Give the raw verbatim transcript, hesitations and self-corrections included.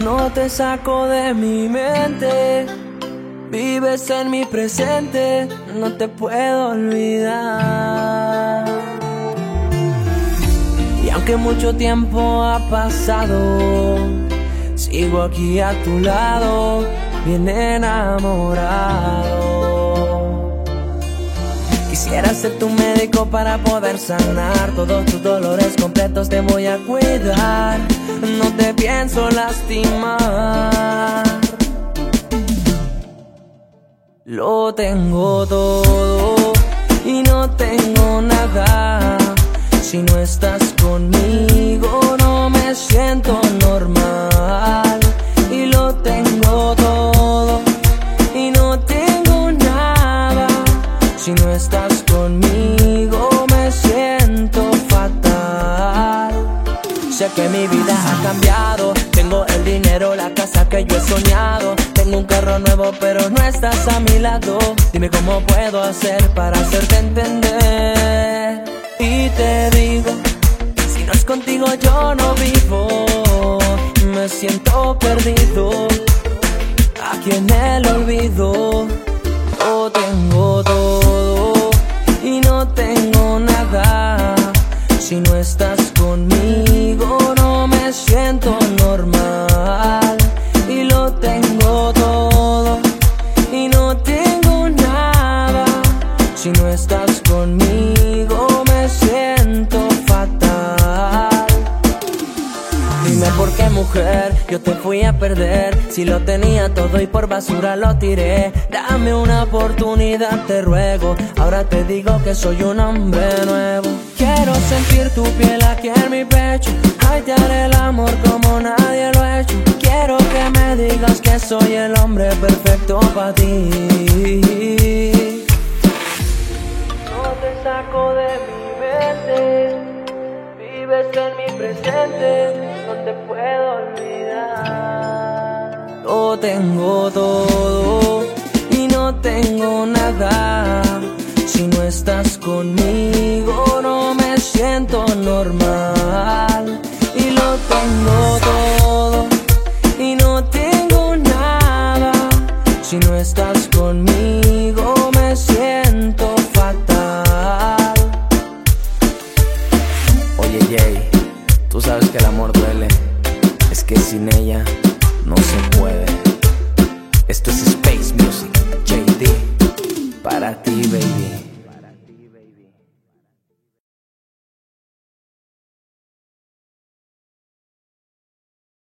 no te saco de mi mente. Vives en mi presente, no te puedo olvidar. Y aunque mucho tiempo ha pasado, sigo aquí a tu lado, bien enamorado. Quisiera ser tu médico para poder sanar todos tus dolores completos. Te voy a cuidar, no te pienso lastimar. Lo tengo todo y no tengo nada. Si no estás conmigo no me siento normal. Y lo tengo todo y no tengo nada. Si no estás conmigo me siento fatal. Sé que mi vida ha cambiado. Tengo el dinero, la casa que yo he soñado. Tengo un carro nuevo pero no estás a mi lado. Dime cómo puedo hacer para hacerte entender. Y te digo, si no es contigo yo no vivo. Me siento perdido aquí en el olvido. Lo tengo todo y no tengo nada. Si no estás conmigo no me siento normal. Y lo tengo todo y no tengo nada. Si no estás conmigo me siento fatal. Dime por qué, mujer, yo te fui a perder. Si lo tenía todo y por basura lo tiré. Dame una oportunidad, te ruego. Ahora te digo que soy un hombre nuevo. Quiero sentir tu piel aquí en mi pecho. Ay, te haré el amor como nadie lo ha hecho. Quiero que me digas que soy el hombre perfecto para ti. No te saco de mi mente. Vives en mi presente, no te puedo olvidar. Lo tengo todo y no tengo nada. Si no estás conmigo no me siento normal. Y lo tengo todo y no tengo nada. Si no estás conmigo me siento fatal. Oye Jay, tú sabes que el amor duele. Es que sin ella no se puede. Esto es Space Music, J D, para ti, baby.